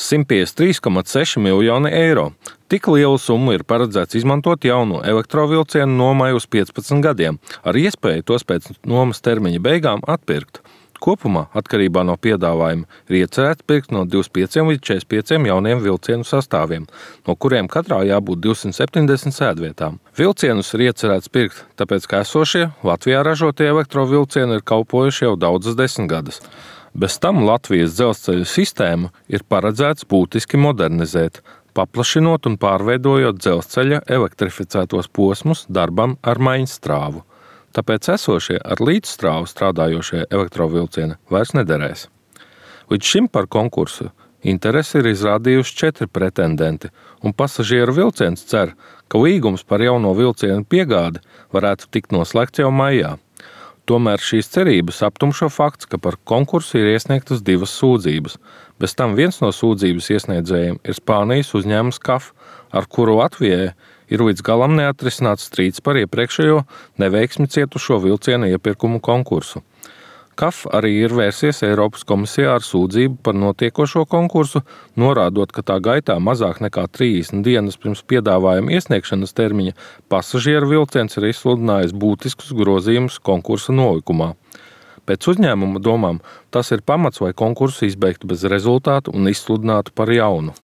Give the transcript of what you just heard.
153,6 miljoni eiro. Tik lielu summu ir paredzēts izmantot jaunu elektrovilcienu nomai uz 15 gadiem, ar iespēju tos pēc nomas termiņa beigām atpirkt. Kopumā, atkarībā no piedāvājuma, ir iecerēts pirkt no 25 līdz 45 jauniem vilcienu sastāviem, no kuriem katrā jābūt 270 sēdvietām. Vilcienus ir iecerēts pirkt, tāpēc, ka esošie Latvijā ražotie elektrovilcieni ir kalpojuši jau daudzas desmitgades. Bez tam Latvijas dzelzceļa sistēmu ir paredzēts būtiski modernizēt, paplašinot un pārveidojot dzelzceļa elektrificētos posmus darbam ar maņstrāvu. Tāpēc esošie ar līdzstrāvu strādājošie elektrovilcieni vairs nederēs. Līdz šim par konkursu interesi ir izrādījuši 4 pretendenti, un pasažieru vilciens cer, ka līgums par jauno vilcienu piegādi varētu tikt noslēgts jau maijā. Tomēr šīs cerības aptumšo fakts, ka par konkursu ir iesniegtas 2 sūdzības. Bez tam viens no sūdzības iesniedzējiem ir Spānijas uzņēmums KAF, ar kuru Latvijai ir līdz galam neatrisināts strīds par iepriekšējo neveiksmi cietušo vilcienu iepirkumu konkursu. KAF arī ir vērsies Eiropas komisijā ar sūdzību par notiekošo konkursu, norādot, ka tā gaitā mazāk nekā 30 dienas pirms piedāvājuma iesniegšanas termiņa pasažieru vilciens ir izsludinājis būtiskus grozījumus konkursa nolikumā. Pēc uzņēmuma domām tas ir pamats, lai konkursu izbeigtu bez rezultātu un izsludinātu par jaunu.